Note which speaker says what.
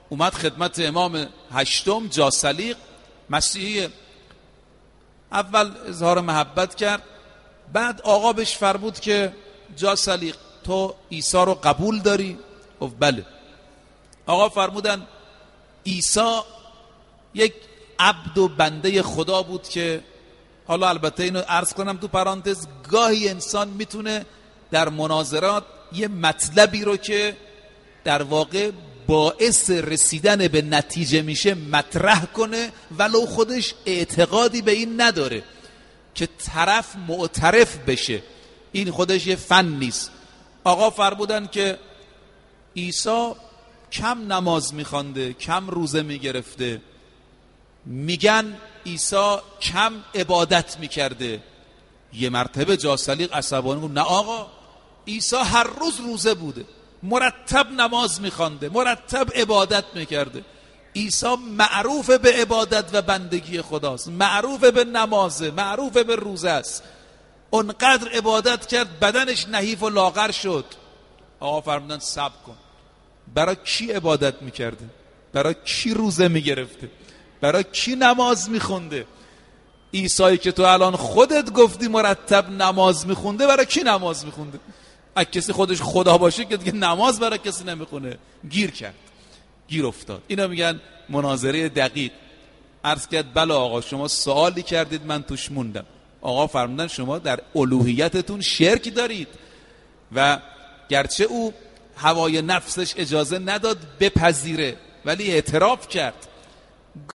Speaker 1: اومد خدمت امام هشتم جاثلیق مسیحی، اول اظهار محبت کرد، بعد آقا بهش فرمود که جاثلیق تو عیسی رو قبول داری؟ گفت بله. آقا فرمودن عیسی یک عبد و بنده خدا بود که، حالا البته اینو عرض کنم تو پرانتز، گاهی انسان میتونه در مناظرات یه مطلبی رو که در واقع باعث رسیدن به نتیجه میشه مطرح کنه ولو خودش اعتقادی به این نداره که طرف معترف بشه، این خودش یه فن نیست. آقا فرمودن که عیسی کم نماز میخوانده، کم روزه میگرفته، میگن عیسی کم عبادت میکرده. یه مرتبه جاثلیق عصبانی گفت نه آقا، عیسی هر روز روزه بوده، مرتب نماز میخوانده، مرتب عبادت میکرده. عیسی معروف به عبادت و بندگی خداست، معروف به نمازه، معروف به روزه است. اونقدر عبادت کرد بدنش نحیف و لاغر شد. آقا فرمودن صبر کن، برای کی عبادت میکرده؟ برای کی روزه میگرفته؟ برای کی نماز میخونده؟ عیسی که تو الان خودت گفتی مرتب نماز میخونده، برای کی نماز میخونده؟ اگه کسی خودش خدا باشه که دیگه نماز برای کسی نمیخونه. گیر کرد، گیر افتاد. اینا میگن مناظره دقیق. عرض کرد بله آقا شما سوالی کردید من توش موندم. آقا فرمودن شما در الوهیتتون شرک دارید، و گرچه او هوای نفسش اجازه نداد بپذیره ولی اعتراف کرد.